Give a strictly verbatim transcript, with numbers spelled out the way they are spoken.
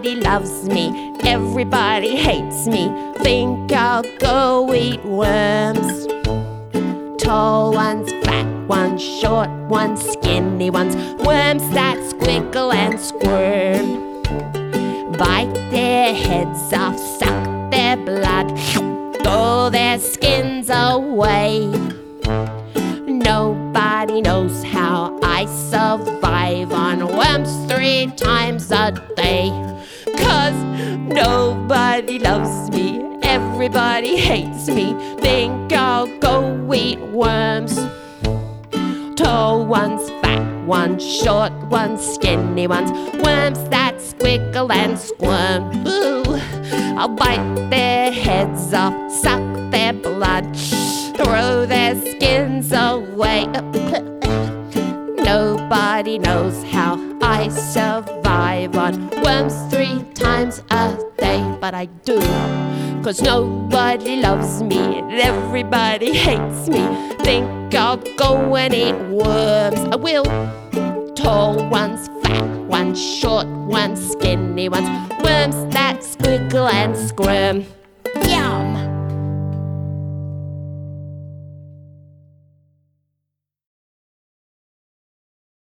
Nobody loves me, everybody hates me. Think I'll go eat worms. Tall ones, fat ones, short ones, skinny ones, worms that squiggle and squirm. Bite their heads off, suck their blood, throw their skins away. Nobody knows how I survive on worms three times a day. 'Cause nobody loves me, everybody hates me. Think I'll go eat worms. Tall ones, fat ones, short ones, skinny ones, worms that squiggle and squirm. Ooh, I'll bite their heads off, suck their blood, throw their skins away. Nobody knows how I survive on worms three times a day. But I do, 'cause nobody loves me and everybody hates me. Think I'll go and eat worms. I will. Tall ones, fat ones, short ones, skinny ones, worms that squiggle and squirm. Yeah.